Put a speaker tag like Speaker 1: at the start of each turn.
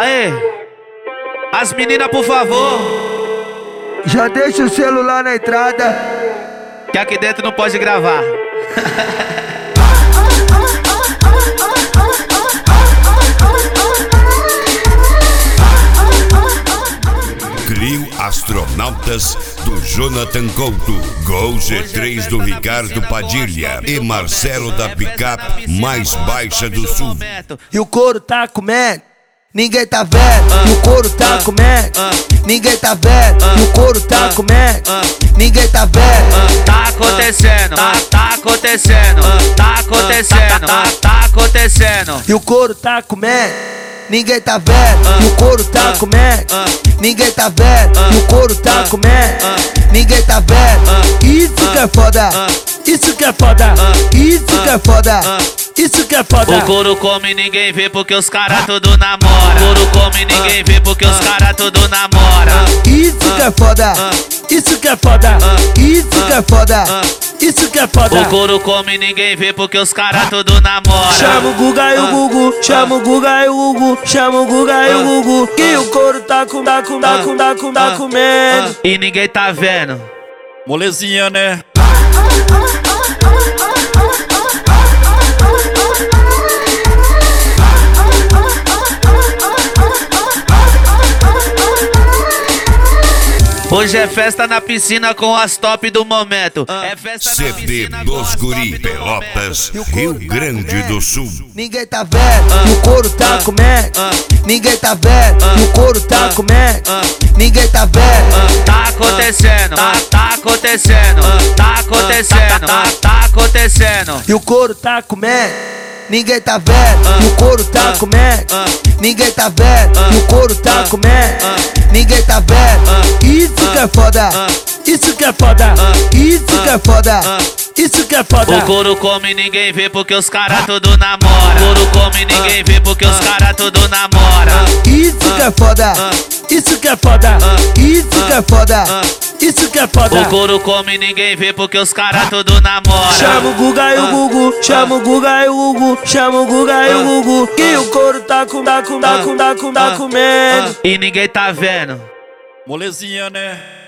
Speaker 1: Aê! As meninas, por favor.
Speaker 2: Já deixa o celular na entrada,
Speaker 1: Que aqui dentro não pode gravar.
Speaker 3: Trio Astronautas do Jonathan Couto, Gol G3 do Ricardo Padilha e Marcelo da Picape mais baixa do sul.
Speaker 2: e o couro tá comendo, ninguém tá vendo. E o couro tá comendo, ninguém tá vendo. E o couro tá comendo, ninguém tá vendo.
Speaker 1: Tá acontecendo, tá acontecendo, tá acontecendo, tá acontecendo.
Speaker 2: E o couro tá comendo, ninguém tá vendo. E o couro tá comendo, ninguém tá vendo. E o couro tá comendo, ninguém tá vendo. Isso que é foda, isso que é foda, isso que é foda, isso que é foda.
Speaker 1: O couro come, ninguém vê porque os caras tudo namora. O couro come, ninguém vê porque os caras tudo namora.
Speaker 2: Isso que é foda, isso que é foda, isso que é foda, isso que é foda.
Speaker 1: O couro come, ninguém vê porque os caras tudo namora.
Speaker 2: Chama o Guga e o Gugu, chama o Guga e o Gugu, chama o Guga e o Gugu. Que o couro tá comendo.
Speaker 1: E ninguém tá vendo.
Speaker 4: Molezinha, né?
Speaker 1: Hoje é festa na piscina com as top do momento. É festa na
Speaker 3: CD
Speaker 1: piscina com
Speaker 3: dos
Speaker 1: as top
Speaker 3: Guri,
Speaker 1: do
Speaker 3: Pelotas,
Speaker 2: E o
Speaker 3: Rio
Speaker 2: couro tá
Speaker 3: Grande do Sul.
Speaker 2: Ninguém tá vendo, e o couro tá comendo. Ninguém tá vendo, e o couro tá comendo. Ninguém tá vendo.
Speaker 1: Tá acontecendo, tá acontecendo, tá acontecendo, tá acontecendo.
Speaker 2: E o couro tá comendo, ninguém tá vendo. E o couro tá comendo, ninguém tá vendo. E o couro tá comendo, ninguém tá vendo. Isso que é foda, isso que é foda, isso que é foda, isso que é foda.
Speaker 1: O couro come, ninguém vê porque os caras tudo namora. O couro come, ninguém vê porque os caras tudo namora.
Speaker 2: Isso que é foda, isso que é foda, isso que é foda, isso que é foda.
Speaker 1: O couro come, ninguém vê porque os caras tudo namora.
Speaker 2: Chama o Guga e o Gugu, chama o Guga e o Gugu, chama o Guga e o Gugu. Que o couro tá comendo.
Speaker 1: E ninguém tá vendo.
Speaker 4: Molezinha, né?